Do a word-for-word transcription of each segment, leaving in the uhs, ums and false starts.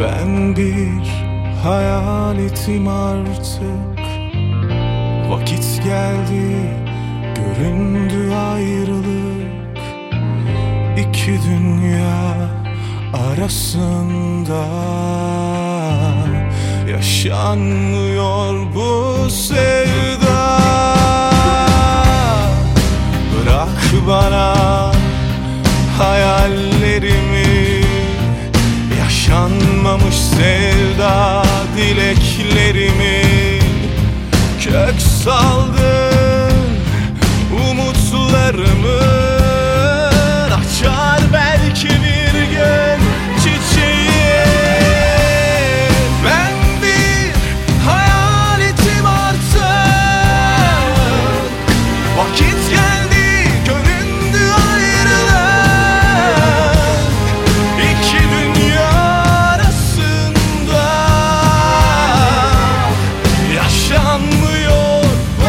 Ben bir hayaletim artık. Vakit geldi, göründü ayrılık. İki dünya arasında yaşanmıyor bu sevda. Bırak bana hayallerimi, yaşanmamış sevda dileklerimi. Kök saldın umutlarımın, açar belki bir gün çiçeği. Ben bir hayaletim artık. Vakit geldi, göründü ayrılık. İki dünya arasında yaşanmıyor bu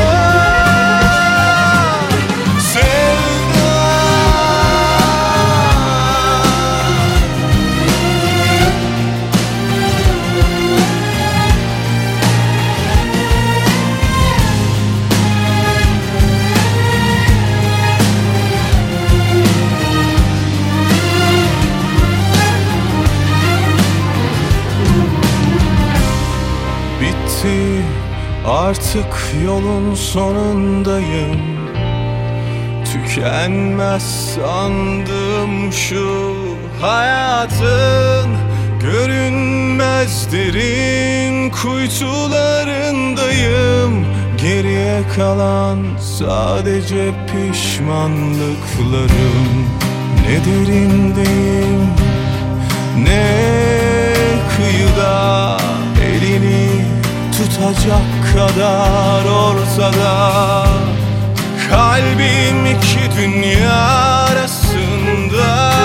sevda. Bitti, artık yolun sonundayım. Tükenmez sandım şu hayatın, görünmez derin kuytularındayım. Geriye kalan sadece pişmanlıklarım. Ne derindeyim, ne kıyıda, elini tutacak kadar ortada. Kalbim iki dünya arasında